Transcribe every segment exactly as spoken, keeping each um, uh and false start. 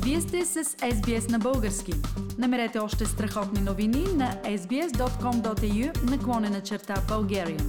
Вие сте с Ес Би Ес на български. Намерете още страхотни новини на ес би ес точка ком точка ей ю наклонена черта Bulgarian.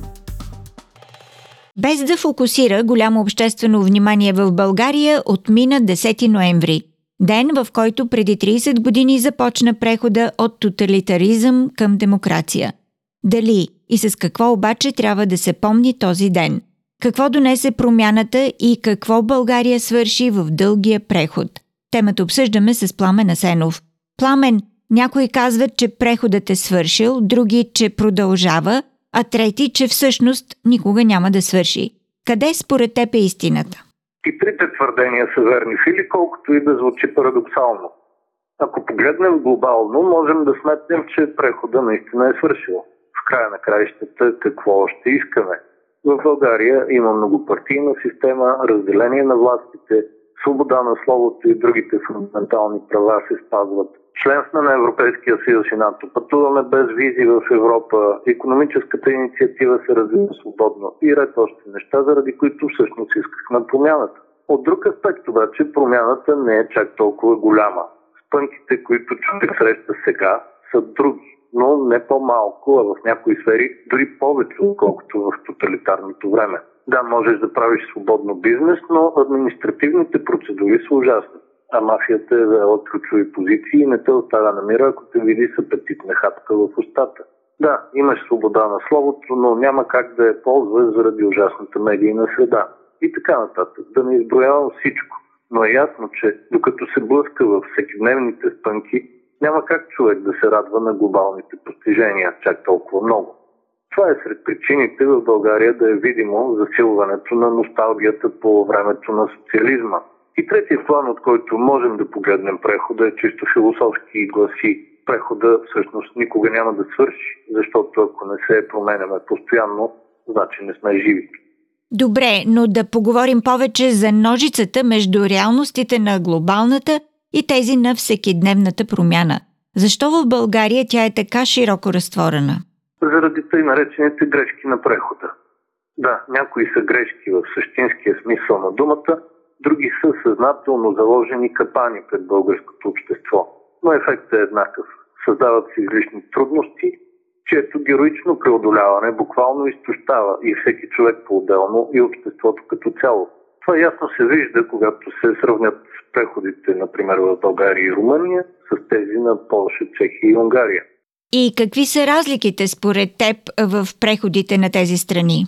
Без да фокусира голямо обществено внимание в България, отмина десети ноември. Ден, в който преди трийсет години започна прехода от тоталитаризъм към демокрация. Дали и с какво обаче трябва да се помни този ден? Какво донесе промяната и какво България свърши в дългия преход? Темата обсъждаме с Пламен Асенов. Пламен, някои казват, че преходът е свършил, други, че продължава, а трети, че всъщност никога няма да свърши. Къде според теб е истината? И трите твърдения са верни, Фили, колкото и да звучи парадоксално. Ако погледнем глобално, можем да сметнем, че прехода наистина е свършил. В края на краищата какво още искаме? В България има многопартийна система, разделение на властите, свобода на словото и другите фундаментални права се спазват. Членство на Европейския съюз и НАТО. Пътуваме без визи в Европа. Икономическата инициатива се развива свободно и ред още неща, заради които всъщност искахме промяната. От друг аспект обаче промяната не е чак толкова голяма. Спънките, които човек среща сега, са други, но не по-малко, а в някои сфери дори повече, отколкото в тоталитарното време. Да, можеш да правиш свободно бизнес, но административните процедури са ужасни. А мафията е заела ключови позиции и не те оставя на мира, ако те види с апетитна хапка в устата. Да, имаш свобода на словото, но няма как да я ползваш заради ужасната медийна среда. И така нататък. Да не изброявам всичко. Но е ясно, че докато се блъска в всекидневните спънки, няма как човек да се радва на глобалните постижения чак толкова много. Това е сред причините в България да е видимо засилването на носталгията по времето на социализма. И третия план, от който можем да погледнем прехода, е чисто философски и гласи: прехода всъщност никога няма да свърши, защото ако не се променяме постоянно, значи не сме живи. Добре, но да поговорим повече за ножицата между реалностите на глобалната и тези на всекидневната промяна. Защо в България тя е така широко разтворена? Заради тъй наречените грешки на прехода. Да, някои са грешки в същинския смисъл на думата, други са съзнателно заложени капани пред българското общество. Но ефектът е еднакъв. Създават се излишни трудности, чието героично преодоляване буквално изтощава и всеки човек по-отделно, и обществото като цяло. Това ясно се вижда, когато се сравнят с преходите, например, в България и Румъния, с тези на Полша, Чехия и Унгария. И какви са разликите според теб в преходите на тези страни?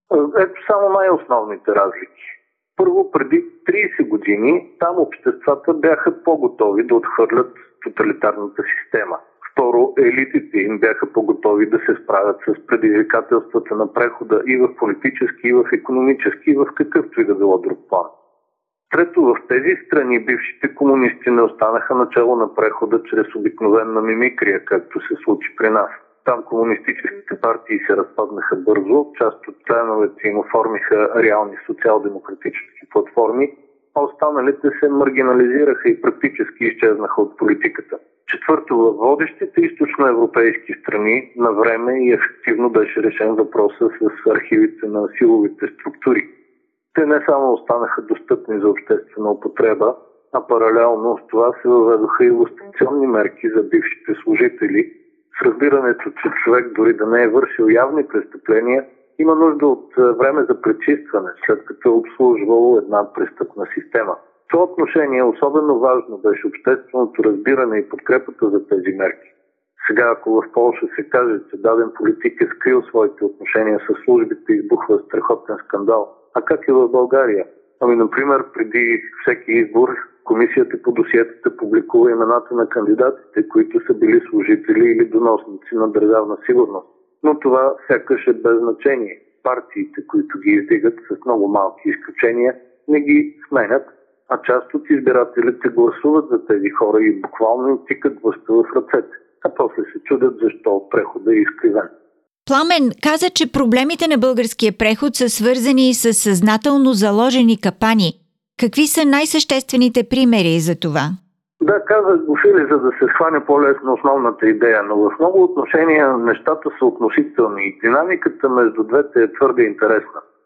Ето само най-основните разлики. Първо, преди трийсет години там обществата бяха по-готови да отхвърлят тоталитарната система. Второ, елитите им бяха по-готови да се справят с предизвикателствата на прехода и в политически, и в икономически, и в какъвто и да било друг план. Трето, в тези страни бившите комунисти не останаха начало на прехода чрез обикновена мимикрия, както се случи при нас. Там комунистическите партии се разпаднаха бързо, част от членовете им оформиха реални социал-демократически платформи, а останалите се маргинализираха и практически изчезнаха от политиката. Четвърто, във водещите източноевропейски страни на време и ефективно беше решен въпроса с архивите на силовите структури. Те не само останаха достъпни за обществена употреба, а паралелно с това се въведоха и лустрационни мерки за бившите служители, с разбирането, че човек дори да не е вършил явни престъпления, има нужда от време за пречистване, след като е обслужвало една престъпна система. В това отношение особено важно беше общественото разбиране и подкрепата за тези мерки. Сега, ако в Полша се каже, че даден политик е скрил своите отношения с службите, избухва страхотен скандал. А как е в България? Ами, например, преди всеки избор Комисията по досиетата публикува имената на кандидатите, които са били служители или доносници на държавна сигурност. Но това сякаш е без значение. Партиите, които ги издигат с много малки изключения, не ги сменят, а част от избирателите гласуват за тези хора и буквално им тикат властта в ръцете. А после се чудят защо преходът е изкривен. Пламен каза, че проблемите на българския преход са свързани с съзнателно заложени капани. Какви са най-съществените примери за това? Да, казах го, Фили, за да се схване по-лесно основната идея, но в много отношения нещата са относителни и динамиката между двете е твърде интересна.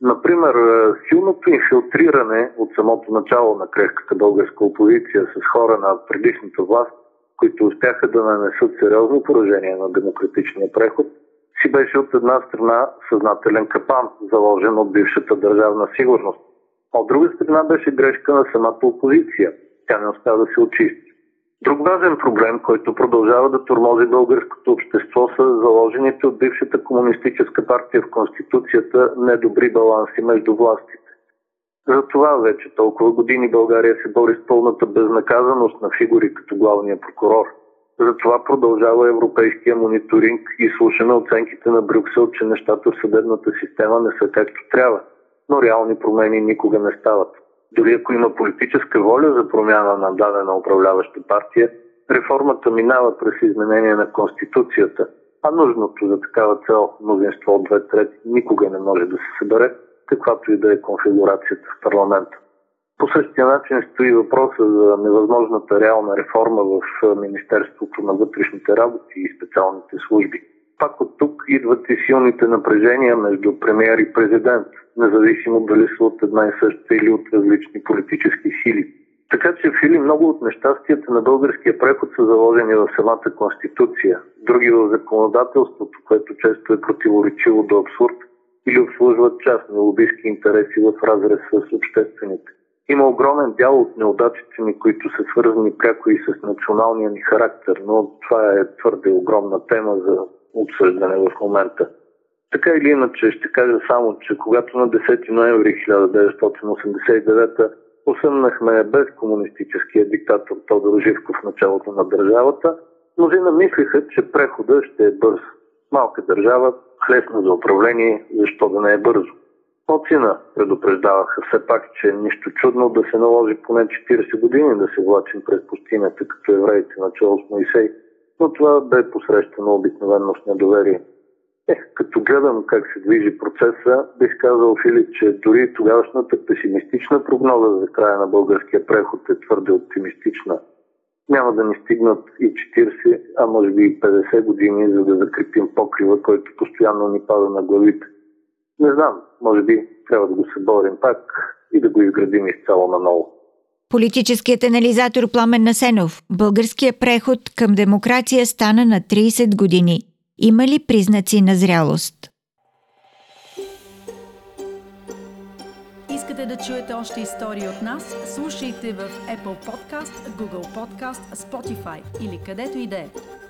Например, силното инфилтриране от самото начало на крехката българска опозиция с хора на предишната власт, които успяха да нанесат сериозно поражение на демократичния преход, си беше от една страна съзнателен капан, заложен от бившата държавна сигурност. От друга страна беше грешка на самата опозиция. Тя не успя да се очисти. Друг важен проблем, който продължава да тормози българското общество, са заложените от бившата комунистическа партия в Конституцията недобри баланси между властите. Затова вече толкова години България се бори с пълната безнаказаност на фигури като главния прокурор. Затова продължава европейския мониторинг и слушаме оценките на Брюксел, че нещата в съдебната система не са както трябва, но реални промени никога не стават. Дори ако има политическа воля за промяна на дадена управляваща партия, реформата минава през изменение на Конституцията, а нужното за такава цел мнозинство от две трети никога не може да се събере, каквато и да е конфигурацията в парламента. По същия начин стои въпроса за невъзможната реална реформа в Министерството на вътрешните работи и специалните служби. Пак от тук идват и силните напрежения между премиер и президент, независимо дали са от една и съща или от различни политически сили. Така че, Фили, много от нещастията на българския преход са заложени в самата Конституция, други в законодателството, което често е противоречиво до абсурд или обслужват частни лобистки интереси в разрез с обществените. Има огромен дял от неудачите ни, които са свързани пряко и с националния ни характер, но това е твърде огромна тема за обсъждане в момента. Така или иначе ще кажа само, че когато на десети ноември хиляда деветстотин осемдесет и девета осъмнахме без комунистическия диктатор Тодор Живков в началото на държавата, мнозина мислиха, че преходът ще е бърз. Малка държава, лесно за управление, защо да не е бързо. Мнозина предупреждаваха все пак, че нищо чудно да се наложи поне четиридесет години да се влачим през пустинята, като евреите начало с Моисей, но това бе посрещано обикновено с недоверие. Ех, като гледам как се движи процеса, бих казал, Филип, че дори тогавашната песимистична прогноза за края на българския преход е твърде оптимистична. Няма да ни стигнат и четиридесет, а може би и петдесет години, за да закрепим покрива, който постоянно ни пада на главите. Не знам, може би трябва да го съборим пак и да го изградим изцяло наново. Политическият анализатор Пламен Насенов. Българският преход към демокрация стана на тридесет години. Има ли признаци на зрялост? Искате да чуете още истории от нас? Слушайте в Apple Podcast, Google Podcast, Spotify или където и да е.